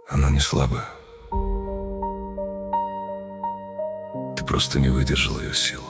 Она не слабая. Ты просто не выдержал ее силу.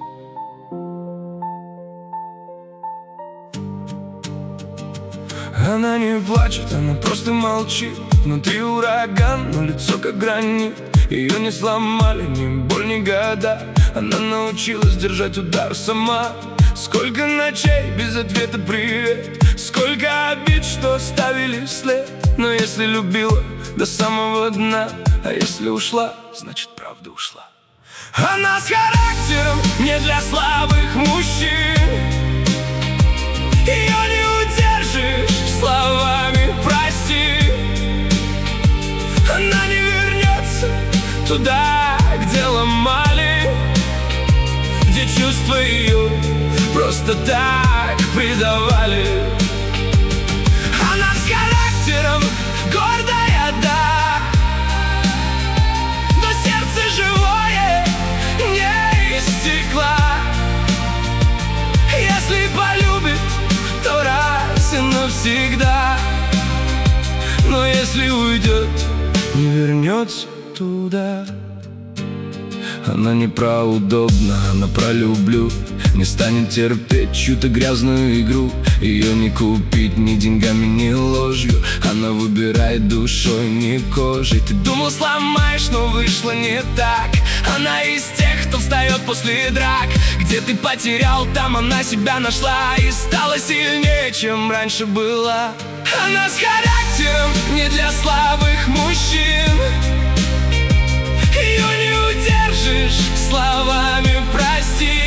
Она не плачет, она просто молчит. Внутри ураган, но лицо как гранит. Ее не сломали ни боль, ни года. Она научилась держать удар сама. Сколько ночей без ответа привет, сколько обид, что оставили след. Но если любила до самого дна, а если ушла, значит правда ушла. Она с характером не для слабых мужчин. Ее не удержишь словами прости. Она не вернется туда, где ломали, где чувства ее просто так предавали. Она с характером гордая, да, но сердце живое не из стекла. Если полюбит, то раз и навсегда. Но если уйдет, не вернется туда. Она не про удобно, она про люблю. Не станет терпеть чью-то грязную игру. Ее не купить ни деньгами, ни ложью. Она выбирает душой, не кожей. Ты думал, сломаешь, но вышло не так. Она из тех, кто встает после драк. Где ты потерял, там она себя нашла и стала сильнее, чем раньше была. Она с характером не для слабых мужчин. Ее не удержишь словами прости.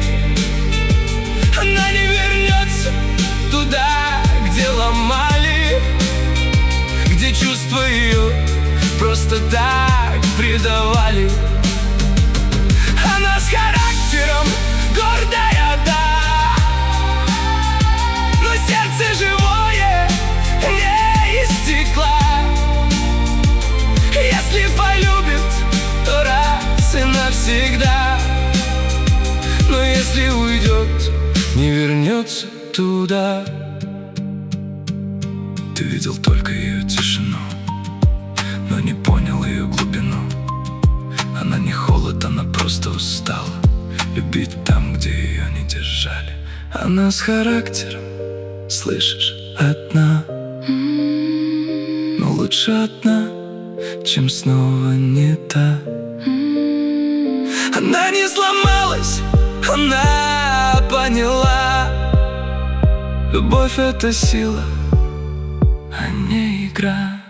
Она не вернется туда, где ломали, где чувства ее просто так предавали. Она с характером гордая, да, но сердце живое не из стекла. Если полюбит, то раз и навсегда. Но если уйдет, не вернется туда. Ты видел только ее тишину, но не понял ее глубину. Она не холод, она просто устала любить там, где ее не держали. Она с характером, слышишь, одна. Но лучше одна, чем снова не та. Она не сломалась, она поняла. Любовь — это сила, а не игра.